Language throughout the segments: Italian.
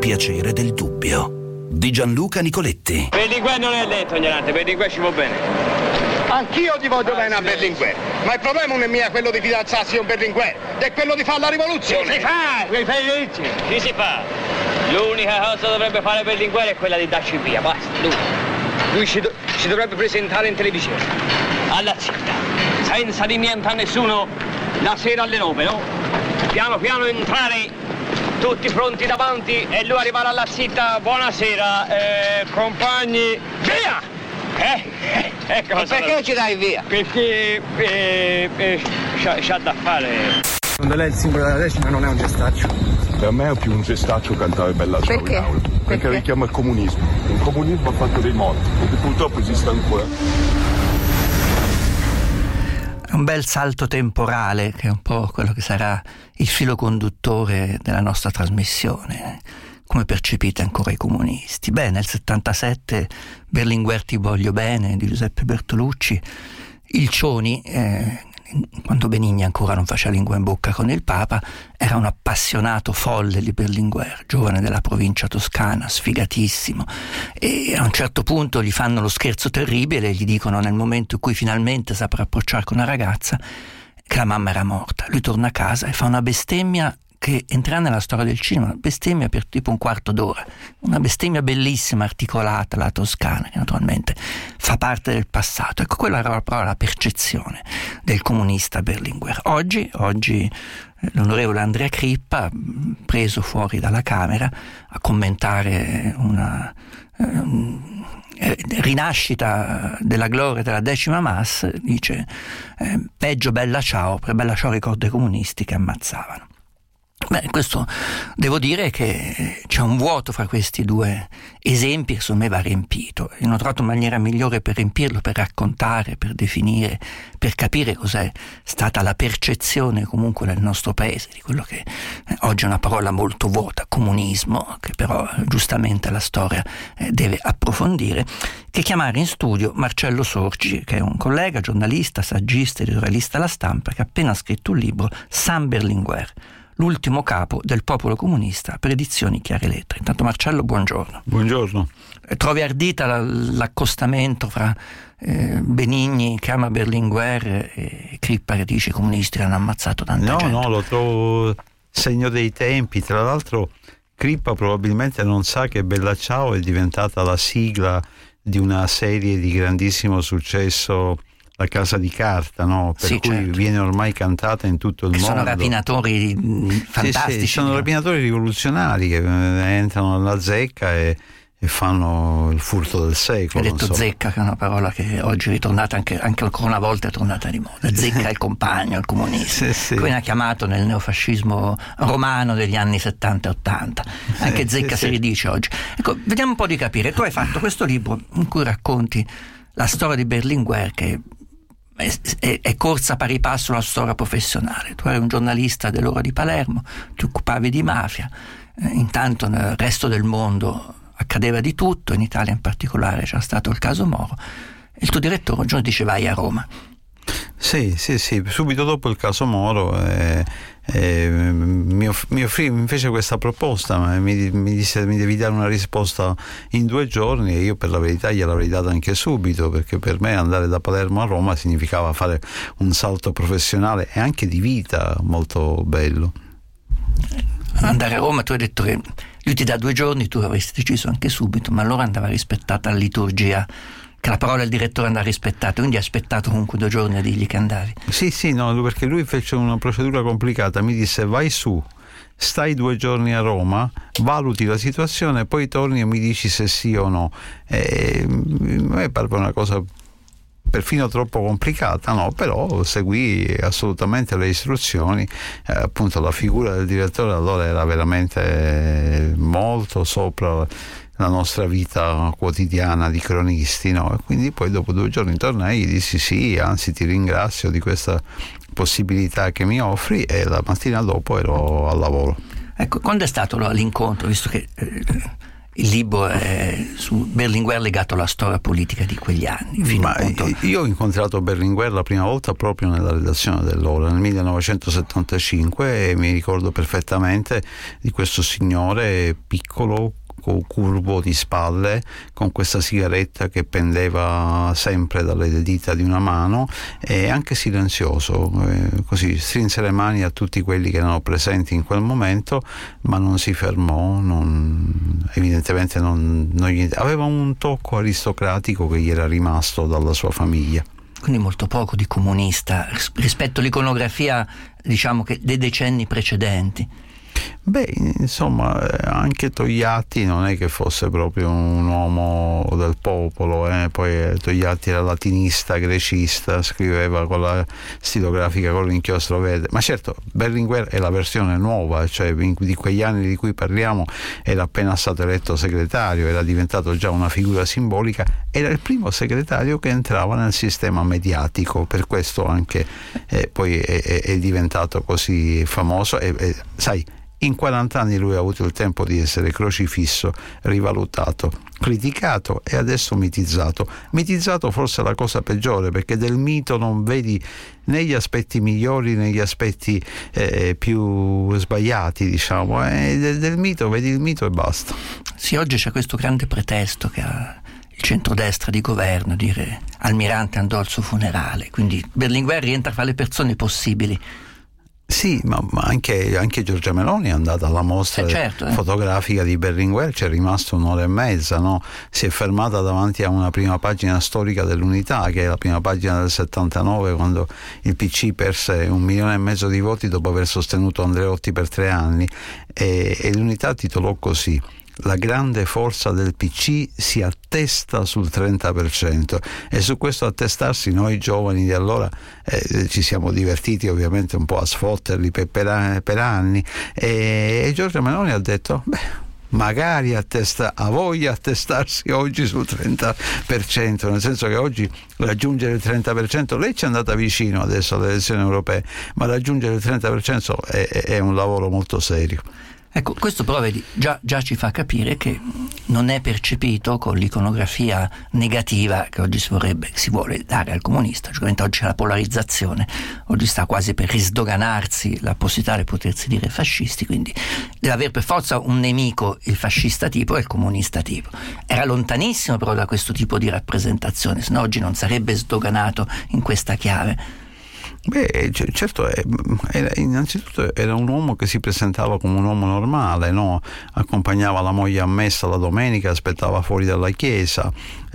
piacere del dubbio. Di Gianluca Nicoletti. Berlinguer non è detto, ignorante, Berlinguer ci va bene. Anch'io ti voglio bene a Berlinguer, ma il problema non è mio quello di fidanzarsi con Berlinguer, è quello di fare la rivoluzione. Chi si fa? L'unica cosa che dovrebbe fare Berlinguer è quella di darci via, basta, lui ci dovrebbe presentare in televisione, alla città, senza niente a nessuno, la sera alle 9, no? Piano piano entrare, tutti pronti davanti e lui arrivare alla città, buonasera, compagni, via! Ecco. E perché ci dai via? Perché c'ha da fare. Secondo lei il simbolo della decima non è un gestaccio? Per me è più un gestaccio cantare Bella Ciao in aula. Perché richiama il comunismo. Il comunismo ha fatto dei morti e purtroppo esiste ancora. È un bel salto temporale che è un po' quello che sarà il filo conduttore della nostra trasmissione. Come percepite ancora i comunisti? Beh, nel 77 Berlinguer Ti voglio bene di Giuseppe Bertolucci, il Cioni, quando Benigni ancora non faceva lingua in bocca con il Papa, era un appassionato folle di Berlinguer, giovane della provincia toscana, sfigatissimo, e a un certo punto gli fanno lo scherzo terribile e gli dicono, nel momento in cui finalmente saprà approcciare con una ragazza, che la mamma era morta. Lui torna a casa e fa una bestemmia che entrerà nella storia del cinema, una bestemmia per tipo un quarto d'ora, una bestemmia bellissima, articolata, la toscana, che naturalmente fa parte del passato. Ecco, quella era proprio la percezione del comunista Berlinguer. Oggi l'onorevole Andrea Crippa, preso fuori dalla Camera a commentare una rinascita della gloria della decima Mas, dice peggio Bella Ciao, per Bella Ciao ricorda i comunisti che ammazzavano. Beh, questo devo dire che c'è un vuoto fra questi due esempi che secondo me va riempito. Io non ho trovato maniera migliore per riempirlo, per raccontare, per definire, per capire cos'è stata la percezione comunque nel nostro paese di quello che oggi è una parola molto vuota, comunismo, che però giustamente la storia deve approfondire, che chiamare in studio Marcello Sorgi, che è un collega, giornalista, saggista, editorialista alla Stampa, che ha appena scritto un libro, San Berlinguer, l'ultimo capo del popolo comunista per edizioni Chiare Lettere. Intanto Marcello, buongiorno. Buongiorno. Trovi ardita l'accostamento fra Benigni che ama Berlinguer e Crippa che dice i comunisti l'hanno ammazzato tanta gente? No, lo trovo segno dei tempi. Tra l'altro Crippa probabilmente non sa che Bella Ciao è diventata la sigla di una serie di grandissimo successo, La Casa di Carta, no? Per cui certo, viene ormai cantata in tutto il mondo. Sono rapinatori fantastici. Sì, sono rapinatori rivoluzionari che entrano nella zecca e fanno il furto del secolo. Hai detto zecca, che è una parola che oggi è ritornata anche ancora una volta, è tornata di moda. Zecca è il compagno, il comunista. Sì. Come viene chiamato nel neofascismo romano degli anni 70 e 80. Anche zecca si ridice oggi. Ecco, vediamo un po' di capire. Tu hai fatto questo libro in cui racconti la storia di Berlinguer, che è corsa pari passo alla storia professionale. Tu eri un giornalista dell'Ora di Palermo, ti occupavi di mafia, intanto nel resto del mondo accadeva di tutto, in Italia in particolare c'era stato il caso Moro. Il tuo direttore un giorno dice vai a Roma. Sì, subito dopo il caso Moro mi fece questa proposta, ma mi disse mi devi dare una risposta in 2 giorni, e io per la verità gliel'avrei data anche subito, perché per me andare da Palermo a Roma significava fare un salto professionale e anche di vita molto bello. Andare a Roma, tu hai detto che lui ti dà 2 giorni, tu avresti deciso anche subito, ma allora andava rispettata la liturgia, che la parola del direttore andava rispettata, quindi ha aspettato comunque 2 giorni a dirgli che andavi. Sì, no, perché lui fece una procedura complicata, mi disse vai su, stai 2 giorni a Roma, valuti la situazione, poi torni e mi dici se sì o no. A me parve una cosa perfino troppo complicata, no? Però seguì assolutamente le istruzioni. Appunto la figura del direttore allora era veramente molto sopra la nostra vita quotidiana di cronisti, no? E quindi poi dopo 2 giorni tornai e dissi sì, anzi ti ringrazio di questa possibilità che mi offri, e la mattina dopo ero al lavoro. Ecco, quando è stato l'incontro, visto che il libro è su Berlinguer legato alla storia politica di quegli anni. Ma io ho incontrato Berlinguer la prima volta proprio nella redazione dell'Ora nel 1975 e mi ricordo perfettamente di questo signore piccolo, curvo di spalle, con questa sigaretta che pendeva sempre dalle dita di una mano e anche silenzioso, così strinse le mani a tutti quelli che erano presenti in quel momento, ma non si fermò, evidentemente aveva un tocco aristocratico che gli era rimasto dalla sua famiglia. Quindi molto poco di comunista rispetto all'iconografia, diciamo, che dei decenni precedenti. Beh, insomma, anche Togliatti non è che fosse proprio un uomo del popolo, poi Togliatti era latinista, grecista, scriveva con la stilografica con l'inchiostro verde, ma certo Berlinguer è la versione nuova, cioè di quegli anni di cui parliamo era appena stato eletto segretario, era diventato già una figura simbolica, era il primo segretario che entrava nel sistema mediatico, per questo anche poi è diventato così famoso e sai, in 40 anni lui ha avuto il tempo di essere crocifisso, rivalutato, criticato e adesso mitizzato. Mitizzato forse è la cosa peggiore, perché del mito non vedi né gli aspetti migliori né gli aspetti più sbagliati, diciamo. Del mito vedi il mito e basta. Sì, oggi c'è questo grande pretesto che ha il centrodestra di governo, dire Almirante andò al suo funerale, quindi Berlinguer rientra fra le persone possibili. Sì, ma anche Giorgia Meloni è andata alla mostra fotografica di Berlinguer, c'è rimasto un'ora e mezza, no? Si è fermata davanti a una prima pagina storica dell'Unità, che è la prima pagina del 79, quando il PC perse 1,5 milioni di voti dopo aver sostenuto Andreotti per 3 anni, e l'Unità titolò così: la grande forza del PC si attesta sul 30%, e su questo attestarsi noi giovani di allora ci siamo divertiti ovviamente un po' a sfotterli per anni, e Giorgia Meloni ha detto magari a voi attestarsi oggi sul 30%, nel senso che oggi raggiungere il 30%, lei ci è andata vicino adesso alle elezioni europee, ma raggiungere il 30% è un lavoro molto serio. Ecco, questo però vedi, già ci fa capire che non è percepito con l'iconografia negativa che oggi si vuole dare al comunista. Oggi c'è la polarizzazione, oggi sta quasi per risdoganarsi la possibilità di potersi dire fascisti, quindi deve avere per forza un nemico, il fascista tipo e il comunista tipo. Era lontanissimo però da questo tipo di rappresentazione, se no oggi non sarebbe sdoganato in questa chiave. Beh, certo, innanzitutto era un uomo che si presentava come un uomo normale, no? Accompagnava la moglie a messa la domenica, aspettava fuori dalla chiesa,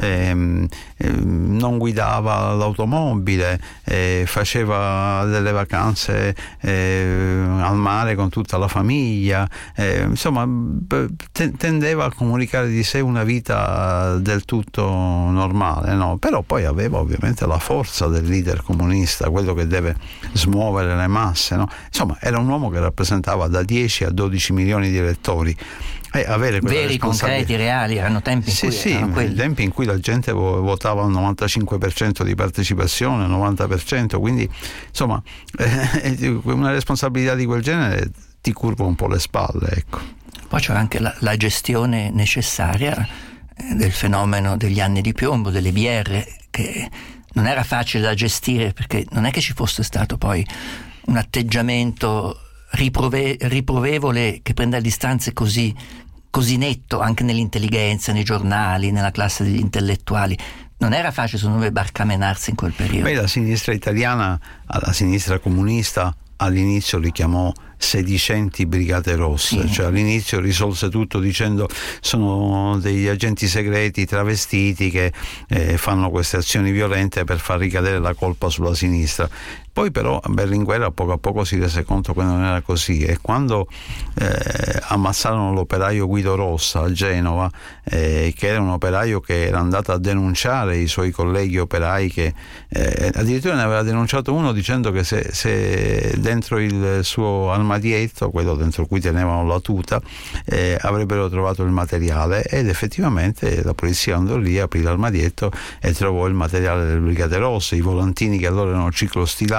non guidava l'automobile, faceva delle vacanze al mare con tutta la famiglia, insomma tendeva a comunicare di sé una vita del tutto normale, no? Però poi aveva ovviamente la forza del leader comunista, quello che deve smuovere le masse, no? Insomma, era un uomo che rappresentava da 10 a 12 milioni di elettori. Avere veri, concreti, reali, erano tempi in cui erano quelli. Tempi in cui la gente votava al 95% di partecipazione, 90%, quindi insomma una responsabilità di quel genere ti curva un po' le spalle, ecco. Poi c'era anche la gestione necessaria del fenomeno degli anni di piombo, delle BR, che non era facile da gestire, perché non è che ci fosse stato poi un atteggiamento riprovevole che prenda distanze così netto anche nell'intelligenza, nei giornali, nella classe degli intellettuali. Non era facile secondo me barcamenarsi in quel periodo. Beh, la sinistra italiana, la sinistra comunista, all'inizio li chiamò sedicenti brigate rosse, sì. Cioè all'inizio risolse tutto dicendo sono degli agenti segreti travestiti che fanno queste azioni violente per far ricadere la colpa sulla sinistra. Poi però Berlinguer a poco si rese conto che non era così, e quando ammazzarono l'operaio Guido Rossa a Genova, che era un operaio che era andato a denunciare i suoi colleghi operai, che addirittura ne aveva denunciato uno dicendo che se dentro il suo armadietto, quello dentro cui tenevano la tuta, avrebbero trovato il materiale, ed effettivamente la polizia andò lì, aprì l'armadietto e trovò il materiale delle Brigate Rosse, i volantini che allora erano ciclostilati,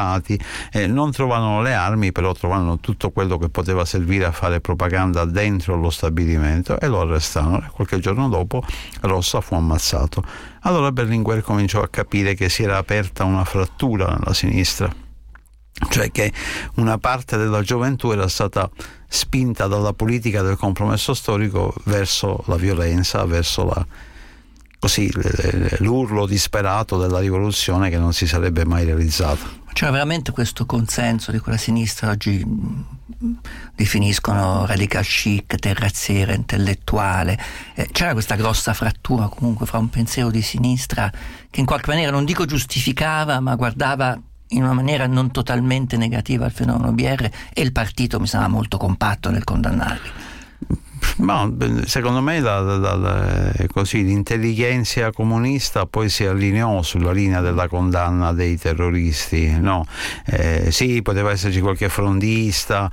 privati, non trovarono le armi, però trovarono tutto quello che poteva servire a fare propaganda dentro lo stabilimento e lo arrestarono. Qualche giorno dopo Rossa fu ammazzato. Allora Berlinguer cominciò a capire che si era aperta una frattura nella sinistra, cioè che una parte della gioventù era stata spinta dalla politica del compromesso storico verso la violenza, verso l'urlo disperato della rivoluzione che non si sarebbe mai realizzato. C'era veramente questo consenso di quella sinistra, oggi definiscono radical chic, terrazziera, intellettuale. C'era questa grossa frattura comunque fra un pensiero di sinistra che in qualche maniera, non dico giustificava, ma guardava in una maniera non totalmente negativa al fenomeno BR, e il partito mi sembra molto compatto nel condannarli. Ma secondo me l'intelligenza comunista poi si allineò sulla linea della condanna dei terroristi, no? Sì, poteva esserci qualche frondista,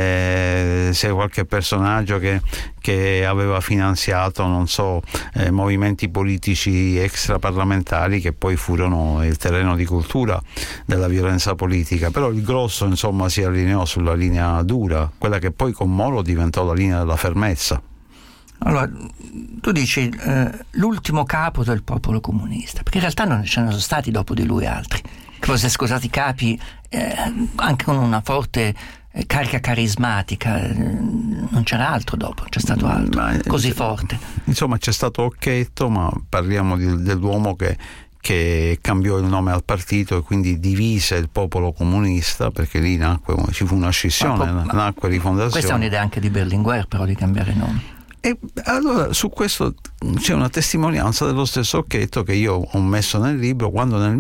se qualche personaggio che aveva finanziato, non so, movimenti politici extraparlamentari che poi furono il terreno di cultura della violenza politica, però il grosso insomma si allineò sulla linea dura, quella che poi con Moro diventò la linea della fermezza. Allora, tu dici l'ultimo capo del popolo comunista, perché in realtà non ce ne sono stati dopo di lui altri, che poi si è scusati capi anche con una forte carica carismatica, non c'era altro dopo, c'è stato altro così forte. Insomma c'è stato Occhetto, ma parliamo dell'uomo che cambiò il nome al partito e quindi divise il popolo comunista, perché lì ci fu una scissione, nacque rifondazione. Questa è un'idea anche di Berlinguer, però, di cambiare nome. E allora su questo c'è una testimonianza dello stesso Occhetto che io ho messo nel libro, quando nel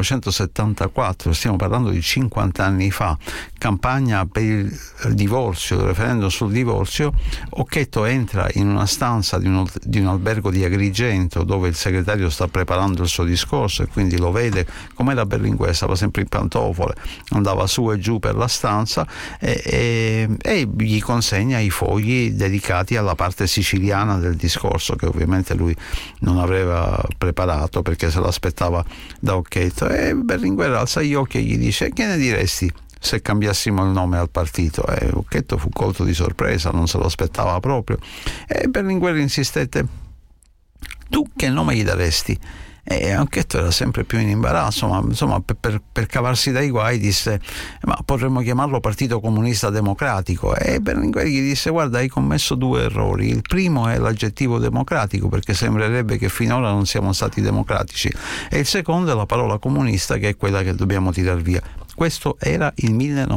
1974, stiamo parlando di 50 anni fa, campagna per il divorzio, il referendum sul divorzio, Occhetto entra in una stanza di un albergo di Agrigento dove il segretario sta preparando il suo discorso e quindi lo vede, come era Berlinguer, stava sempre in pantofole, andava su e giù per la stanza e gli consegna i fogli dedicati alla parte siciliana del discorso, che ovviamente lui non aveva preparato perché se l'aspettava da Occhetto, e Berlinguer alza gli occhi e gli dice: che ne diresti se cambiassimo il nome al partito? E Occhetto fu colto di sorpresa, non se lo aspettava proprio, e Berlinguer insistette: tu che nome gli daresti? E Occhetto era sempre più in imbarazzo, ma insomma per cavarsi dai guai disse: ma potremmo chiamarlo Partito Comunista Democratico. E Berlinguer gli disse: guarda, hai commesso due errori, il primo è l'aggettivo democratico, perché sembrerebbe che finora non siamo stati democratici, e il secondo è la parola comunista, che è quella che dobbiamo tirar via. Questo era il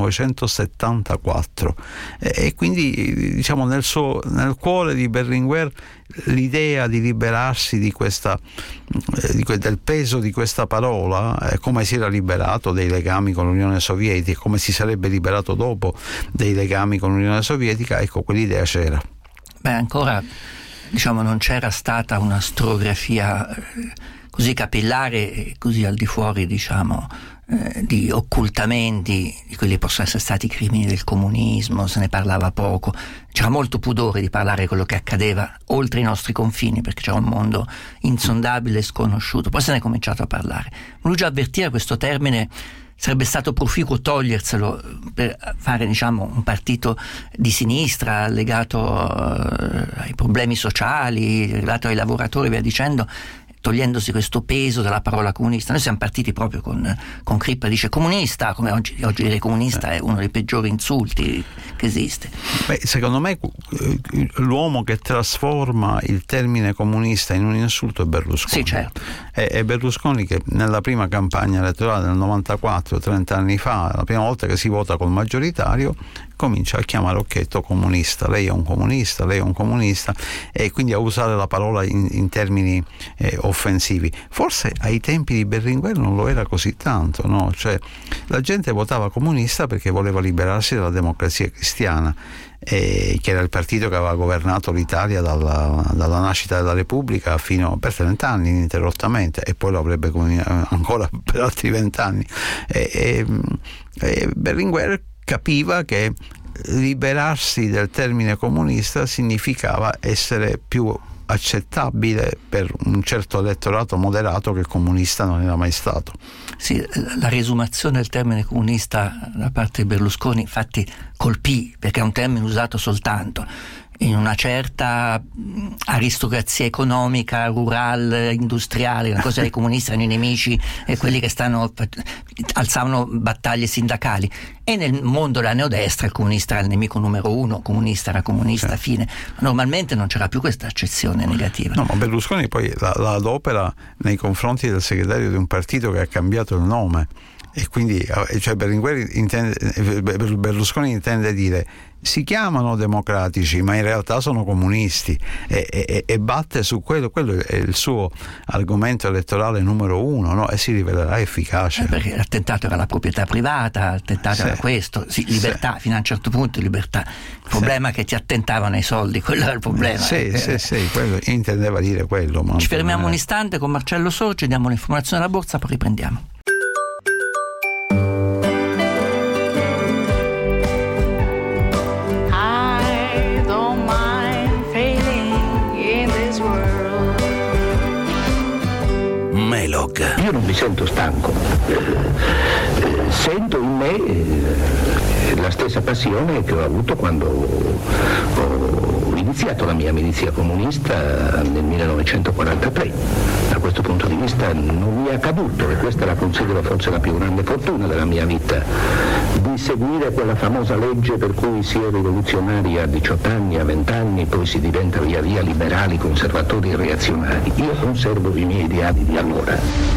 1974 e quindi diciamo nel cuore di Berlinguer l'idea di liberarsi del peso di questa parola, come si era liberato dei legami con l'Unione Sovietica, come si sarebbe liberato dopo dei legami con l'Unione Sovietica, ecco, quell'idea c'era. Ancora diciamo non c'era stata una storiografia così capillare e così al di fuori, diciamo, di occultamenti di quelli che possono essere stati i crimini del comunismo. Se ne parlava poco, c'era molto pudore di parlare di quello che accadeva oltre i nostri confini, perché c'era un mondo insondabile e sconosciuto. Poi se ne è cominciato a parlare, ma lui già avvertiva questo termine. Sarebbe stato proficuo toglierselo per fare, diciamo, un partito di sinistra legato ai problemi sociali, legato ai lavoratori, via dicendo, togliendosi questo peso della parola comunista. Noi siamo partiti proprio con Crippa dice comunista, come oggi dire comunista è uno dei peggiori insulti che esiste. Secondo me l'uomo che trasforma il termine comunista in un insulto è Berlusconi. Sì, certo. È Berlusconi che nella prima campagna elettorale del 94, 30 anni fa, la prima volta che si vota col maggioritario, comincia a chiamare Occhetto comunista, lei è un comunista, e quindi a usare la parola in termini offensivi. Forse ai tempi di Berlinguer non lo era così tanto, no? Cioè la gente votava comunista perché voleva liberarsi dalla Democrazia Cristiana, che era il partito che aveva governato l'Italia dalla nascita della Repubblica fino per 30 anni ininterrottamente, e poi lo avrebbe ancora per altri 20 anni. E Berlinguer capiva che liberarsi del termine comunista significava essere più accettabile per un certo elettorato moderato che comunista non era mai stato. Sì, la riesumazione del termine comunista da parte di Berlusconi infatti colpì, perché è un termine usato soltanto in una certa aristocrazia economica, rurale, industriale. Una cosa, i comunisti erano i nemici e quelli che alzavano battaglie sindacali, e nel mondo della neodestra il comunista era il nemico numero uno, comunista era comunista, fine. Normalmente non c'era più questa accezione negativa. No, ma Berlusconi poi la adopera nei confronti del segretario di un partito che ha cambiato il nome, e quindi cioè Berlusconi intende dire: si chiamano democratici ma in realtà sono comunisti, e batte su quello è il suo argomento elettorale numero uno, no? E si rivelerà efficace, perché l'attentato era la proprietà privata, l'attentato era questo, libertà, fino a un certo punto libertà, il problema è che ti attentavano ai soldi, quello era il problema. Quello intendeva dire quello. Ma ci fermiamo un istante con Marcello Sorgi, diamo l'informazione alla borsa, poi riprendiamo. Io non mi sento stanco, sento in me la stessa passione che ho avuto quando ho iniziato la mia milizia comunista nel 1943. Da questo punto di vista non mi è accaduto, e questa la considero forse la più grande fortuna della mia vita, di seguire quella famosa legge per cui si è rivoluzionari a 18 anni, a 20 anni, poi si diventa via via liberali, conservatori e reazionari. Io conservo i miei ideali di allora.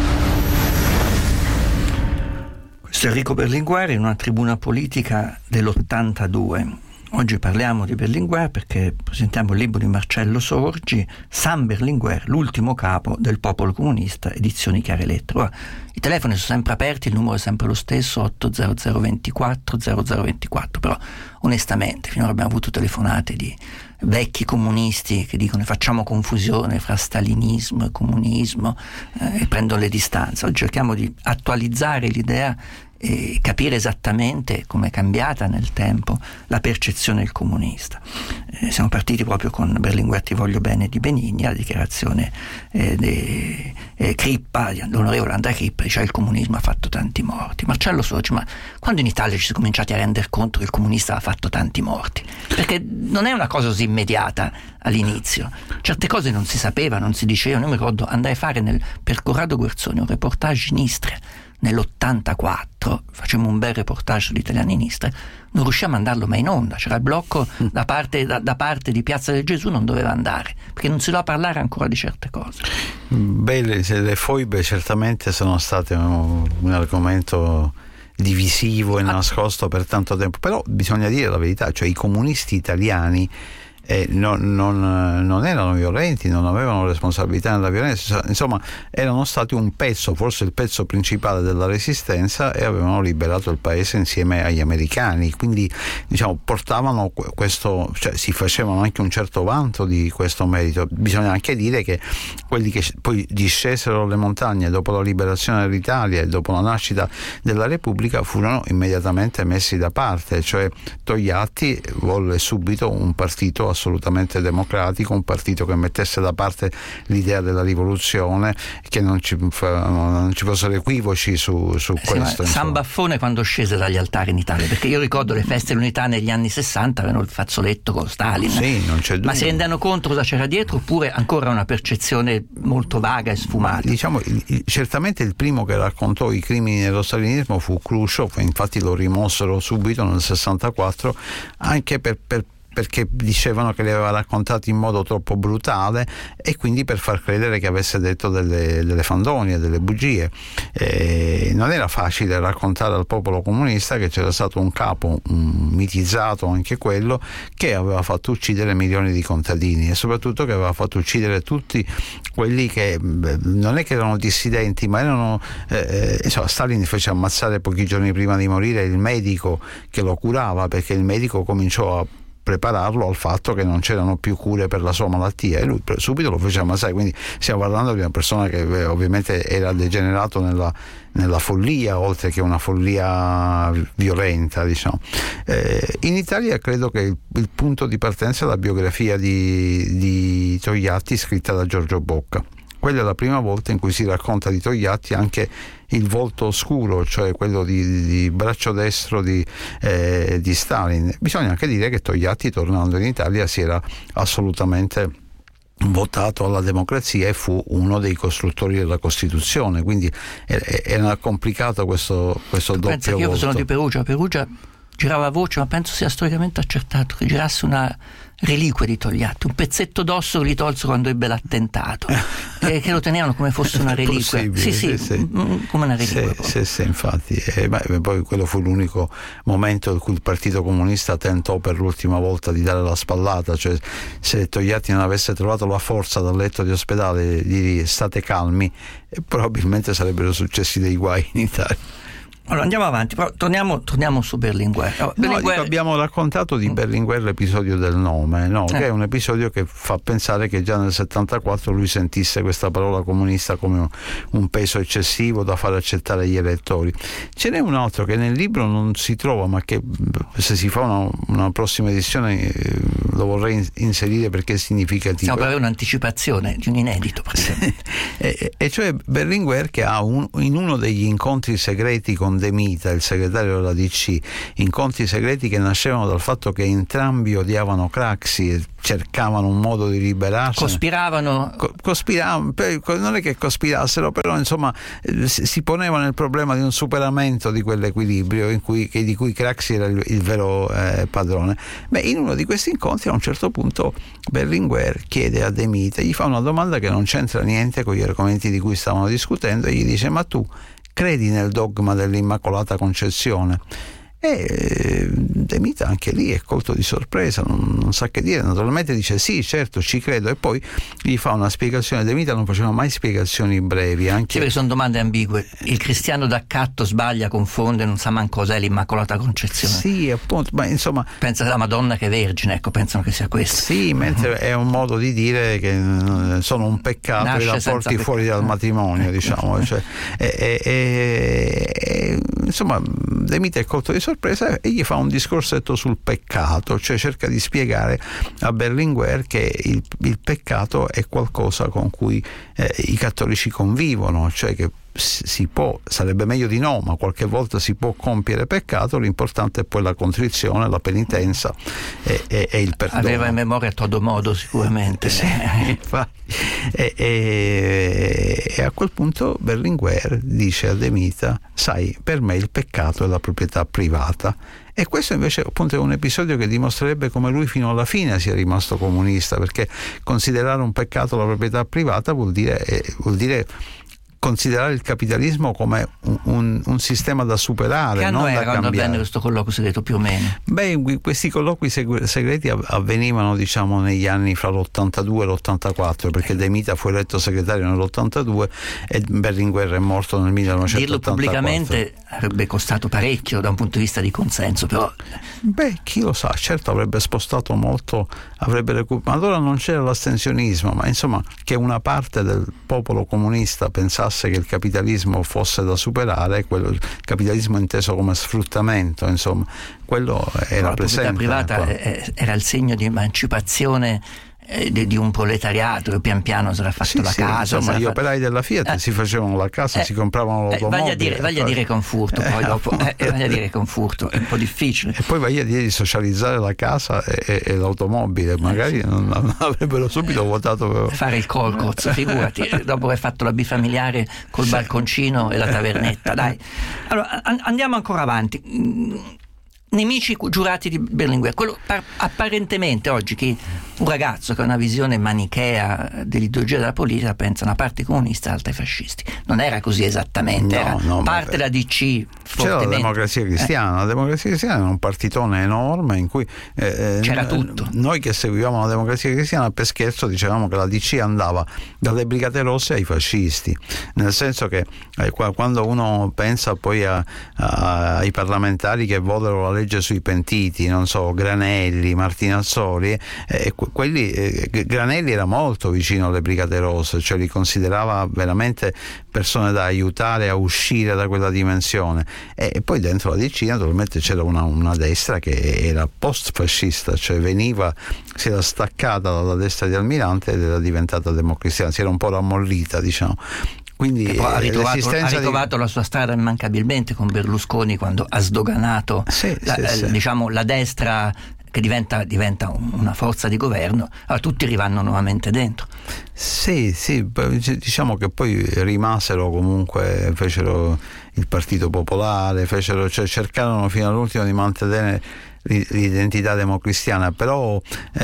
Questo è Enrico Berlinguer in una tribuna politica dell'82. Oggi parliamo di Berlinguer perché presentiamo il libro di Marcello Sorgi, San Berlinguer, l'ultimo capo del popolo comunista, edizioni Chiare Lettere. Ora, i telefoni sono sempre aperti, il numero è sempre lo stesso, 800 24 0024, però onestamente finora abbiamo avuto telefonate di vecchi comunisti che dicono facciamo confusione fra stalinismo e comunismo e prendono le distanze. Oggi cerchiamo di attualizzare l'idea e capire esattamente come è cambiata nel tempo la percezione del comunista. Siamo partiti proprio con Berlinguer Ti voglio bene di Benigni, la dichiarazione di Crippa, dell'onorevole Andrea Crippa, dice il comunismo ha fatto tanti morti. Marcello Sorgi, ma quando in Italia ci si è cominciati a rendere conto che il comunista ha fatto tanti morti? Perché non è una cosa così immediata all'inizio, certe cose non si sapevano, non si dicevano. Io mi ricordo andai a fare per Corrado Guerzoni un reportage in Istria nell'84, facemmo un bel reportage sugli italiani in Istria, non riusciamo a mandarlo mai in onda, c'era il blocco da parte di Piazza del Gesù, non doveva andare perché non si doveva parlare ancora di certe cose. Le foibe certamente sono state un argomento divisivo e nascosto per tanto tempo, però bisogna dire la verità, cioè i comunisti italiani non erano violenti, non avevano responsabilità nella violenza, insomma erano stati un pezzo, forse il pezzo principale della resistenza, e avevano liberato il paese insieme agli americani, quindi diciamo portavano questo, cioè si facevano anche un certo vanto di questo merito. Bisogna anche dire che quelli che poi discesero le montagne dopo la liberazione dell'Italia e dopo la nascita della Repubblica furono immediatamente messi da parte, cioè Togliatti volle subito un partito assolutamente democratico, un partito che mettesse da parte l'idea della rivoluzione, che non ci fossero equivoci su questo. San Baffone quando scese dagli altari in Italia, perché io ricordo le feste dell'unità negli anni 60 avevano il fazzoletto con Stalin, sì, non c'è dubbio. Ma si rendano conto cosa c'era dietro, oppure ancora una percezione molto vaga e sfumata? Diciamo, certamente il primo che raccontò i crimini dello stalinismo fu Khrushchev, infatti lo rimossero subito nel 64, anche perché dicevano che li aveva raccontati in modo troppo brutale, e quindi per far credere che avesse detto delle fandonie, delle bugie. Non era facile raccontare al popolo comunista che c'era stato un capo, mitizzato anche quello, che aveva fatto uccidere milioni di contadini, e soprattutto che aveva fatto uccidere tutti quelli che non è che erano dissidenti, ma erano Stalin fece ammazzare pochi giorni prima di morire il medico che lo curava, perché il medico cominciò a prepararlo al fatto che non c'erano più cure per la sua malattia, e lui subito lo fece ammazzare. Quindi stiamo parlando di una persona che ovviamente era degenerato nella follia, oltre che una follia violenta, diciamo. In Italia credo che il punto di partenza è la biografia di Togliatti scritta da Giorgio Bocca. Quella è la prima volta in cui si racconta di Togliatti anche il volto oscuro, cioè quello di braccio destro di Stalin. Bisogna anche dire che Togliatti, tornando in Italia, si era assolutamente votato alla democrazia e fu uno dei costruttori della Costituzione, quindi era complicato questo doppio pensa che io voto. sono di Perugia girava voce, ma penso sia storicamente accertato che girasse una reliquia di Togliatti, un pezzetto d'osso che gli tolsero quando ebbe l'attentato, che lo tenevano come fosse una reliquia. Sì, come una reliquia. Sì, infatti. Poi quello fu l'unico momento in cui il Partito Comunista tentò per l'ultima volta di dare la spallata, cioè se Togliatti non avesse trovato la forza dal letto di ospedale di dire state calmi, probabilmente sarebbero successi dei guai in Italia. Allora andiamo avanti, però torniamo su Berlinguer. Abbiamo raccontato di Berlinguer l'episodio del nome, che è un episodio che fa pensare che già nel 74 lui sentisse questa parola comunista come un peso eccessivo da far accettare agli elettori. Ce n'è un altro che nel libro non si trova, ma che se si fa una prossima edizione lo vorrei inserire perché è significativo. Stiamo per avere un'anticipazione di un inedito, per esempio. e cioè Berlinguer che ha in uno degli incontri segreti con De Mita, il segretario della DC, incontri segreti che nascevano dal fatto che entrambi odiavano Craxi e cercavano un modo di liberarsi. Cospiravano, non è che cospirassero, però insomma si ponevano il problema di un superamento di quell'equilibrio di cui Craxi era il vero padrone. In uno di questi incontri a un certo punto Berlinguer chiede a De Mita, gli fa una domanda che non c'entra niente con gli argomenti di cui stavano discutendo e gli dice: ma tu credi nel dogma dell'Immacolata Concezione? E De Mita anche lì è colto di sorpresa, non sa che dire, naturalmente dice sì, certo, ci credo, e poi gli fa una spiegazione. De Mita non faceva mai spiegazioni brevi, anche perché sono domande ambigue. Il cristiano d'accatto sbaglia, confonde, non sa manco cos'è l'Immacolata Concezione. Sì, appunto, ma insomma pensa che la Madonna che è vergine, pensano che sia questo. Sì, mentre è un modo di dire che sono un peccato i rapporti fuori dal matrimonio, diciamo, cioè, insomma De Mita è colto di sorpresa e gli fa un discorsetto sul peccato, cioè cerca di spiegare a Berlinguer che il peccato è qualcosa con cui i cattolici convivono, cioè che sarebbe meglio di no, ma qualche volta si può compiere peccato, l'importante è poi la contrizione, la penitenza e il perdono. Aveva in memoria todo modo sicuramente. Sì, infatti. E a quel punto Berlinguer dice a De Mita: sai, per me il peccato è la proprietà privata. E questo invece appunto è un episodio che dimostrerebbe come lui fino alla fine sia rimasto comunista, perché considerare un peccato la proprietà privata vuol dire considerare il capitalismo come un sistema da superare, non da cambiare. Quando avvenne questo colloquio segreto, più o meno? Questi colloqui segreti avvenivano, diciamo, negli anni fra l'82 e l'84, perché De Mita fu eletto segretario nell'82 e Berlinguer è morto nel 1984. Dirlo pubblicamente avrebbe costato parecchio da un punto di vista di consenso, però chi lo sa, certo avrebbe spostato molto, avrebbe recuperato, ma allora non c'era l'astensionismo, ma insomma che una parte del popolo comunista pensasse che il capitalismo fosse da superare, il capitalismo inteso come sfruttamento, insomma, quello era presente. La proprietà privata era il segno di emancipazione di un proletariato che pian piano sarà fatto la casa. Insomma, gli operai della Fiat si facevano la casa, si compravano l'automobile. Vai a dire con furto, poi dopo vai a dire con furto, è un po' difficile. E poi vai a dire di socializzare la casa e l'automobile, magari non avrebbero subito votato per fare il Colcoz, figurati, dopo aver fatto la bifamiliare col balconcino e la tavernetta. Dai, allora andiamo ancora avanti. Nemici giurati di Berlinguer, quello apparentemente oggi che un ragazzo che ha una visione manichea dell'ideologia della politica pensa una parte comunista, alta ai fascisti. Non era così esattamente, era parte della DC. C'era la Democrazia Cristiana. La Democrazia Cristiana era un partitone enorme in cui c'era tutto. Noi che seguivamo la Democrazia Cristiana per scherzo dicevamo che la DC andava dalle Brigate Rosse ai fascisti, nel senso che quando uno pensa poi ai parlamentari che votano la legge sui pentiti, non so, Granelli, Martinazzoli, Granelli era molto vicino alle Brigate Rosse, cioè li considerava veramente persone da aiutare a uscire da quella dimensione, e poi dentro la DC naturalmente c'era una destra che era post-fascista, cioè si era staccata dalla destra di Almirante ed era diventata democristiana, si era un po' rammollita, diciamo. Quindi ha ritrovato la sua strada immancabilmente con Berlusconi, quando ha sdoganato diciamo la destra, che diventa una forza di governo. Allora tutti rivanno nuovamente dentro. Sì, diciamo che poi rimasero, comunque fecero il Partito Popolare, cercarono fino all'ultimo di mantenere l'identità democristiana, però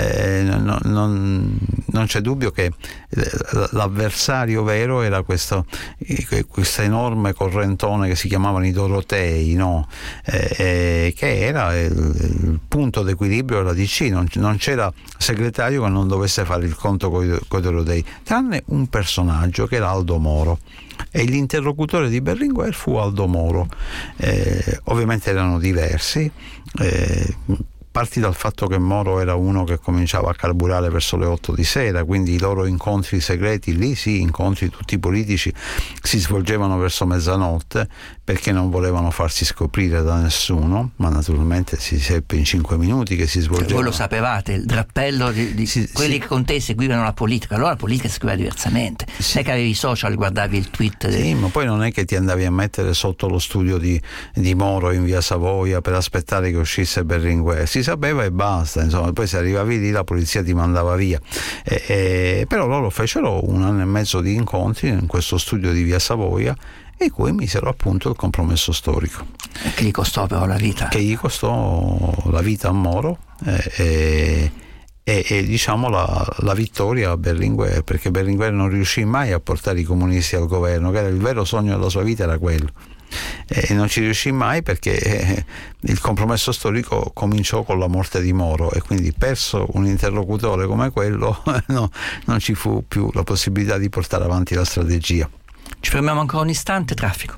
non c'è dubbio che l'avversario vero era questo enorme correntone che si chiamavano i Dorotei, no? Che era il punto d'equilibrio della DC. Non c'era segretario che non dovesse fare il conto con i Dorotei, tranne un personaggio che era Aldo Moro, e l'interlocutore di Berlinguer fu Aldo Moro. Ovviamente erano diversi. Parti dal fatto che Moro era uno che cominciava a carburare verso le 8 di sera, quindi i loro incontri segreti, lì sì, incontri tutti politici, si svolgevano verso mezzanotte, perché non volevano farsi scoprire da nessuno, ma naturalmente si seppe in 5 minuti che si svolgeva. Voi lo sapevate, il drappello di quelli che con te seguivano la politica, allora la politica si seguiva diversamente. Non è che avevi i social, guardavi il tweet. Sì, ma poi non è che ti andavi a mettere sotto lo studio di Moro in via Savoia per aspettare che uscisse Berlinguer, si sapeva e basta, insomma. Poi se arrivavi lì la polizia ti mandava via, però loro fecero 1 anno e mezzo di incontri in questo studio di via Savoia, e cui misero appunto il compromesso storico, che gli costò però la vita, a Moro, e diciamo la vittoria a Berlinguer, perché Berlinguer non riuscì mai a portare i comunisti al governo, che era il vero sogno della sua vita, era quello, e non ci riuscì mai perché il compromesso storico cominciò con la morte di Moro, e quindi perso un interlocutore come quello non ci fu più la possibilità di portare avanti la strategia. Ci fermiamo ancora un istante, traffico.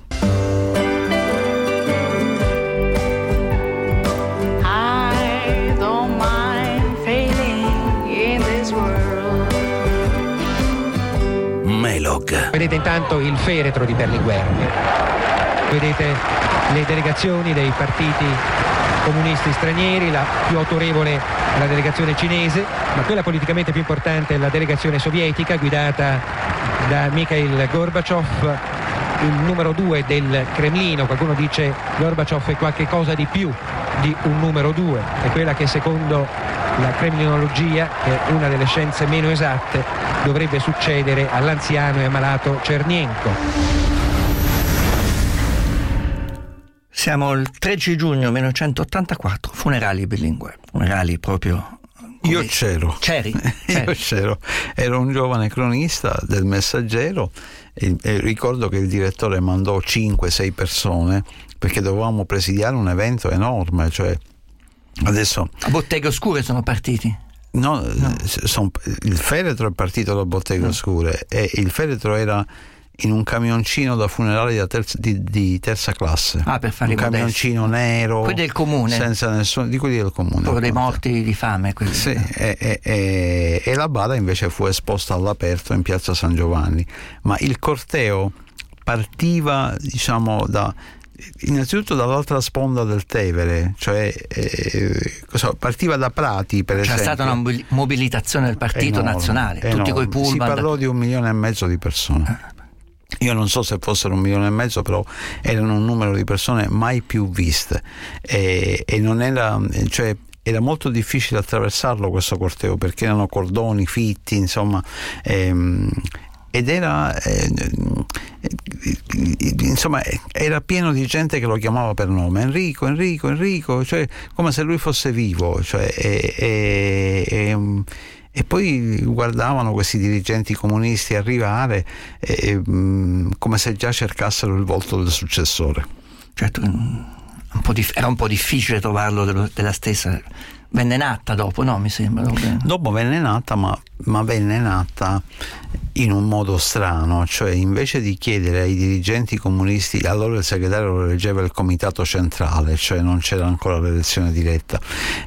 I don't mind failing in this world. Melog. Vedete intanto il feretro di Berlinguer, vedete le delegazioni dei partiti comunisti stranieri, la più autorevole è la delegazione cinese, ma quella politicamente più importante è la delegazione sovietica guidata da Mikhail Gorbaciov, il numero 2 del Cremlino. Qualcuno dice Gorbaciov è qualche cosa di più di un numero 2, è quella che secondo la cremlinologia, che è una delle scienze meno esatte, dovrebbe succedere all'anziano e ammalato Cernenko. Siamo il 13 giugno 1984, funerali Berlinguer, funerali proprio. Io c'ero. C'eri? Io c'ero. Ero un giovane cronista del Messaggero e ricordo che il direttore mandò 5-6 persone perché dovevamo presidiare un evento enorme, cioè adesso. A Botteghe Oscure sono partiti? No. Il feretro è partito da Botteghe Oscure e il feretro era in un camioncino da funerale di terza classe. Per fare un camioncino nero, quelli del comune, senza nessuno, di quelli del comune, quello dei morti di fame, quelli. Sì, e la bara invece fu esposta all'aperto in piazza San Giovanni, ma il corteo partiva, diciamo, innanzitutto dall'altra sponda del Tevere, cioè partiva da Prati, per esempio. C'è stata una mobilitazione del Partito Nazionale, tutti coi pullman. Si parlò di 1,5 milioni di persone. Io non so se fossero 1,5 milioni, però erano un numero di persone mai più viste, e non era, cioè era molto difficile attraversarlo questo corteo perché erano cordoni fitti, insomma, ed era insomma era pieno di gente che lo chiamava per nome, Enrico, cioè come se lui fosse vivo, cioè, e poi guardavano questi dirigenti comunisti arrivare come se già cercassero il volto del successore. Certo, era un po' difficile trovarlo della stessa venne nata dopo, no? Mi sembra. Dopo venne nata, ma venne nata in un modo strano, cioè invece di chiedere ai dirigenti comunisti, allora il segretario lo eleggeva il comitato centrale, cioè non c'era ancora l'elezione diretta,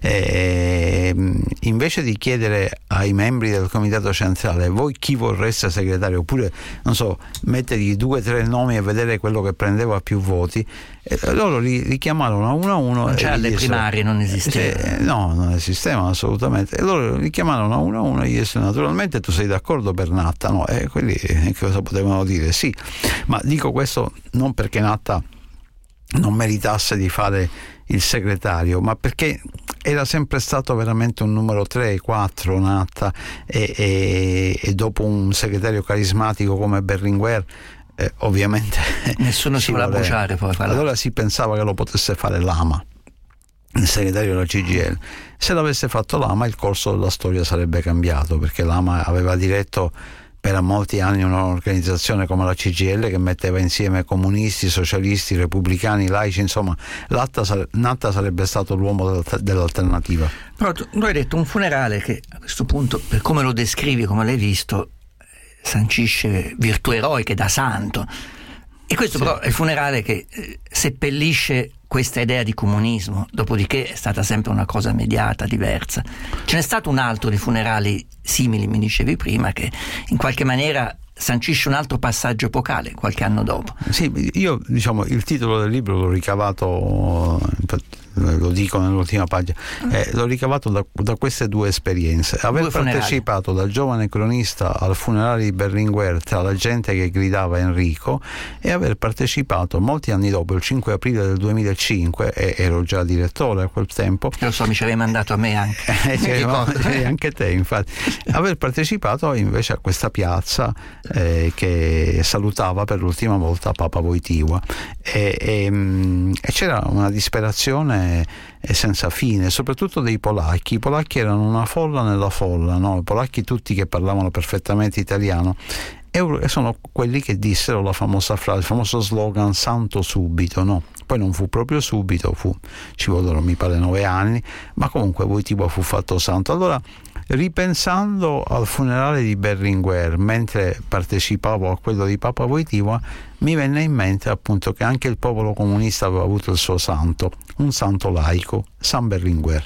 invece di chiedere ai membri del comitato centrale voi chi vorreste segretario, oppure non so, mettergli 2 o 3 nomi e vedere quello che prendeva più voti, loro li chiamarono a uno. Non c'era, le primarie non esisteva. No, non esistevano assolutamente. E loro li chiamarono a uno e gli dissero: naturalmente tu sei d'accordo per Natta, no? E quelli cosa potevano dire? Sì, ma dico questo non perché Natta non meritasse di fare il segretario, ma perché era sempre stato veramente un numero 3-4 Natta, e dopo un segretario carismatico come Berlinguer, ovviamente nessuno si voleva bruciare poi. Allora si pensava che lo potesse fare Lama, il segretario della CGIL. Se l'avesse fatto Lama, il corso della storia sarebbe cambiato, perché Lama aveva diretto per molti anni un'organizzazione come la CGIL che metteva insieme comunisti, socialisti, repubblicani, laici, insomma Natta sarebbe stato l'uomo dell'alternativa. Però tu hai detto un funerale che a questo punto, per come lo descrivi, come l'hai visto, sancisce virtù eroiche da santo, e questo però è il funerale che seppellisce questa idea di comunismo, dopodiché è stata sempre una cosa mediata, diversa. Ce n'è stato un altro di funerali simili, mi dicevi prima, che in qualche maniera sancisce un altro passaggio epocale qualche anno dopo. Sì, io il titolo del libro l'ho ricavato, lo dico nell'ultima pagina, l'ho ricavato da queste 2 esperienze. Aver partecipato da giovane cronista al funerale di Berlinguer tra la gente che gridava Enrico, e aver partecipato molti anni dopo, il 5 aprile del 2005, ero già direttore a quel tempo. Lo so, mi ci avevi mandato a me anche. Anche te, infatti. Aver partecipato invece a questa piazza che salutava per l'ultima volta Papa Wojtyła, e c'era una disperazione senza fine, soprattutto dei polacchi. I polacchi erano una folla nella folla, no? I polacchi tutti che parlavano perfettamente italiano, e sono quelli che dissero la famosa frase, il famoso slogan "santo subito", no? Poi non fu proprio subito, ci vollero mi pare 9 anni, ma comunque Wojtyła fu fatto santo. Allora, ripensando al funerale di Berlinguer mentre partecipavo a quello di Papa Wojtyła, mi venne in mente appunto che anche il popolo comunista aveva avuto il suo santo, un santo laico, San Berlinguer.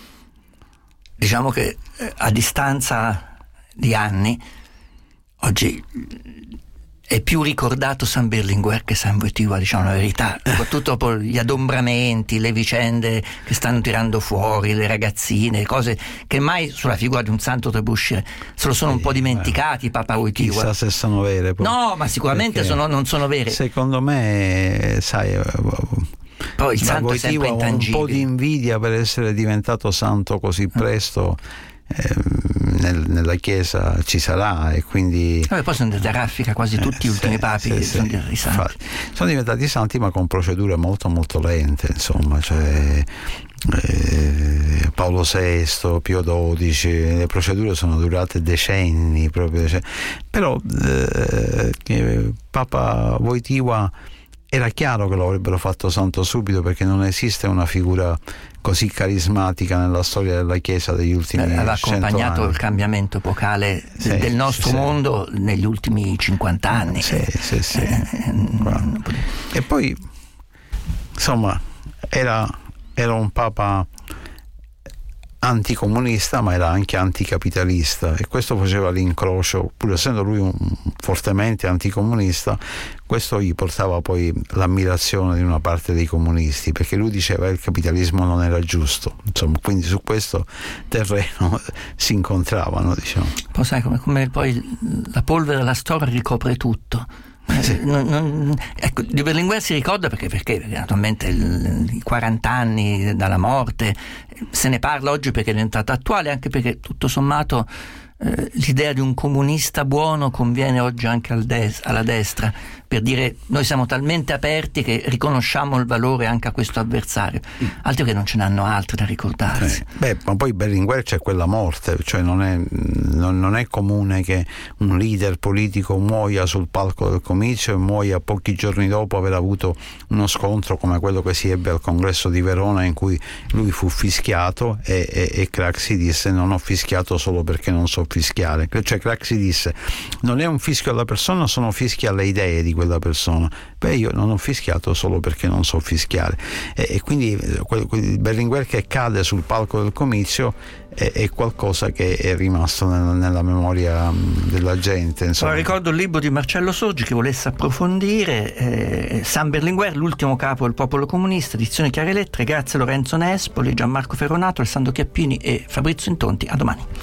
Diciamo che a distanza di anni oggi è più ricordato San Berlinguer che San Wojtyła, diciamo la verità, soprattutto dopo gli adombramenti, le vicende che stanno tirando fuori, le ragazzine, cose che mai sulla figura di un santo potrebbe uscire. Se lo sono un po' dimenticati Papa Wojtyła. Chissà se sono vere poi. No, ma sicuramente non sono vere. Secondo me, sai, poi il santo è sempre intangibile. Un po' di invidia per essere diventato santo così presto. Nella Chiesa ci sarà, e quindi poi sono andati a raffica quasi tutti gli ultimi papi sono diventati santi. Infatti, sono diventati santi, ma con procedure molto molto lente, insomma, cioè Paolo VI, Pio XII, le procedure sono durate decenni proprio, però Papa Wojtyła era chiaro che lo avrebbero fatto santo subito, perché non esiste una figura così carismatica nella storia della Chiesa degli ultimi 100 anni. Aveva accompagnato il cambiamento epocale del nostro mondo negli ultimi 50 anni. Sì. E poi, insomma, era un papa anticomunista, ma era anche anticapitalista, e questo faceva l'incrocio, pur essendo lui fortemente anticomunista. Questo gli portava poi l'ammirazione di una parte dei comunisti, perché lui diceva che il capitalismo non era giusto, insomma, quindi su questo terreno si incontravano, diciamo. Poi sai come poi la polvere della storia ricopre tutto. Ecco, di Berlinguer si ricorda perché naturalmente i 40 anni dalla morte se ne parla oggi perché è diventata attuale, anche perché tutto sommato l'idea di un comunista buono conviene oggi anche alla destra, per dire noi siamo talmente aperti che riconosciamo il valore anche a questo avversario, altro che non ce n'hanno altri da ricordarsi. Ma poi Berlinguer c'è quella morte, cioè non è comune che un leader politico muoia sul palco del comizio e muoia pochi giorni dopo aver avuto uno scontro come quello che si ebbe al congresso di Verona, in cui lui fu fischiato e Craxi disse: non ho fischiato solo perché non so fischiare. Cioè Craxi disse: non è un fischio alla persona, sono fischi alle idee di quella persona. Io non ho fischiato solo perché non so fischiare. E quindi Berlinguer che cade sul palco del comizio è qualcosa che è rimasto nella memoria della gente, insomma. Ricordo il libro di Marcello Sorgi, che volesse approfondire San Berlinguer, l'ultimo capo del popolo comunista, edizione Chiare Lettere. Grazie Lorenzo Nespoli, Gianmarco Ferronato, Alessandro Chiappini e Fabrizio Intonti. A domani.